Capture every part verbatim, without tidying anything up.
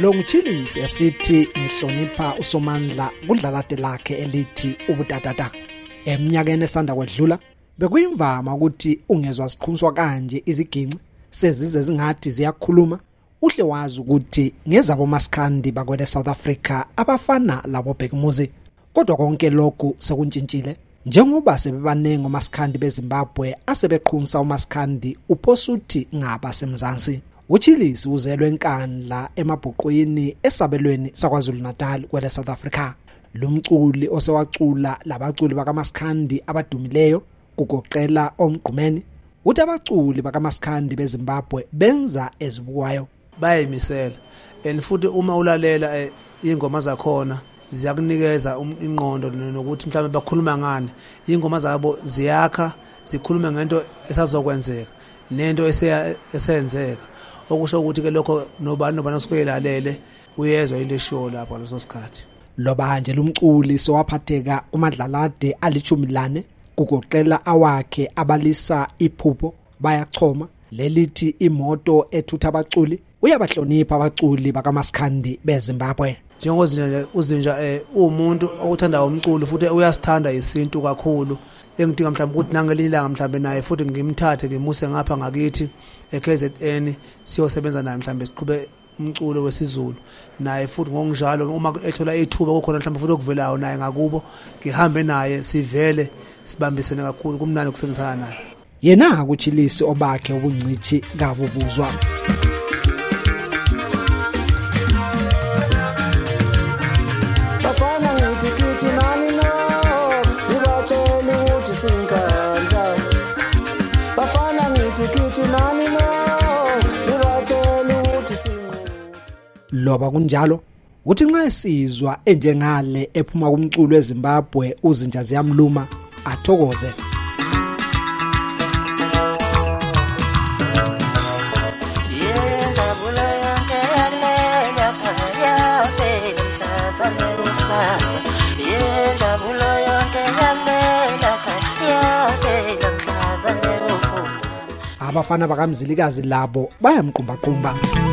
Lo ngutshilisi esithi nihlonipha uSomandla kudlalade lakhe elithi ubutatata. Eminyakeni esanda kwedlula bekuyimvama ukuthi ungezwa siqhunzwa kanje iziginci sezize zingathi ziyakhuluma. Uhle wazi ukuthi ngezabo maskandi bakwele South Africa abafana labo Bhekumuzi. Kodwa konke lokhu sekuntshintshile njengoba sebebanengi omaskandi beZimbabwe asebeqhunsa umaskandi uphosuthi ngaba semzansi. Uchilisi uzelwe eNkandla emabhuqweni esabelweni saKwaZulu Natal kwele South Africa. Lumculi osewacula labaculi bakamaskandi abadumileyo kugoqela oMgqumeni uthi abaculi bakamaskandi beZimbabwe benza ezibukwayo bayimisela and futhi uma ulalela ingoma zakhona ziyakunikeza ingqondo nokuthi mhlawumbe bakhuluma ngani. Ingoma zabo ziyakha zikhuluma ngento esazokwenzeka nento esenzeka okusho ukuthi ke lokho nobani nobani sikuyelalele uyezwa into esho lapha leso sikhathi. Loba nje lumculi sowaphatheka uMadlalade alichumilane kugoqela awakhe abalisa iphupho bayachoma lelithi imoto ethutha abaculi uyabahlonipha abaculi bakamaskandi beZimbabwe. Njengozinja uzinja eh umuntu okuthanda umculo futhi uyasithanda isintu kakhulu engidinga mhlawumbe ukuthi nangelilanga mhlawumbe naye futhi ngimthathe ngimuse ngapha ngakithi eK Z N siyosebenza naye mhlawumbe siqhube umculo wesiZulu naye futhi ngokunjalo uma ethola ithuba kukhona mhlawumbe futhi okuvelayo naye ngakubo ngihambe naye sivele sibambisene kakhulu kumnandi ukusebenzana naye. Yena akuchilisi obakhe ubungcithi ngabo buzwa. Bafana ngithi kithi nani no ngibatshela ukuthi sinkandla. Bafana ngithi kithi nani no ngibatshela ukuthi sinqu. Loba kunjalo uthi nxa esizwa enjengale ephuma kumculo weZimbabwe uzinja ziyamluma athokoze. Abafana bakamzilikazi labo bayamqumbaqumba.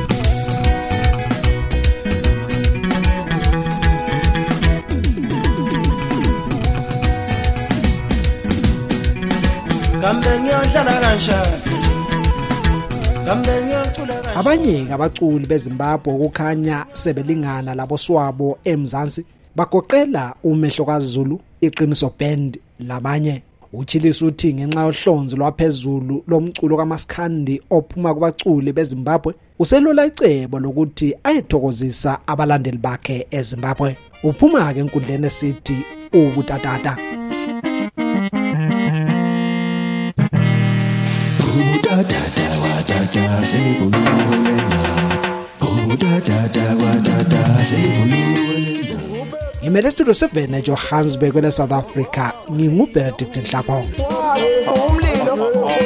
Abanye abaculi beZimbabwe ukukhanya sebelingana labo swabo emzansi bagoqela uMehlo kaZulu iqiniso band labanye. Uchilisi uthi ngenxa yohlonzi lwaphezulu lomculo kamaskandi ophuma kubaculi beZimbabwe uselola icebo lokuthi ayethokozisa abalandeli bakhe eZimbabwe. Uphuma ke enkundleni esithi ubutatata. Ubutatata watata selibululenda. Ubutatata watata selibululenda. Imele studio seven eJohannesburg kwele South Africa ngingubert Dhlapho. Umlilo